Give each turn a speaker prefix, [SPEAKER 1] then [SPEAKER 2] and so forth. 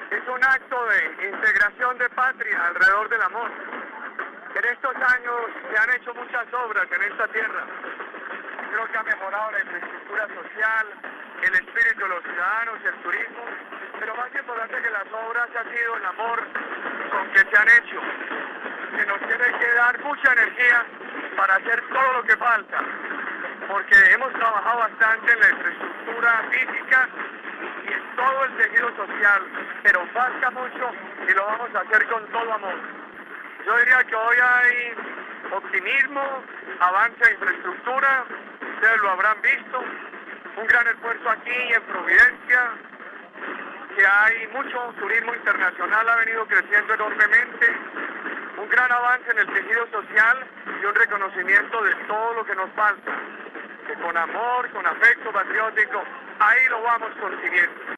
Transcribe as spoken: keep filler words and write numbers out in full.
[SPEAKER 1] Es un acto de integración de patria alrededor del amor. En estos años se han hecho muchas obras en esta tierra. Creo que ha mejorado la infraestructura social, el espíritu de los ciudadanos, el turismo, pero más importante que las obras ha sido el amor con que se han hecho, que nos tiene que dar mucha energía para hacer todo lo que falta, porque hemos trabajado bastante en la infraestructura física y en todo el tejido social, pero falta mucho y lo vamos a hacer con todo amor. Yo diría que hoy hay optimismo, avance en infraestructura, ustedes lo habrán visto, un gran esfuerzo aquí en Providencia, que hay mucho turismo internacional, ha venido creciendo enormemente, un gran avance en el tejido social y un reconocimiento de todo lo que nos falta, que con amor, con afecto patriótico, ahí lo vamos consiguiendo.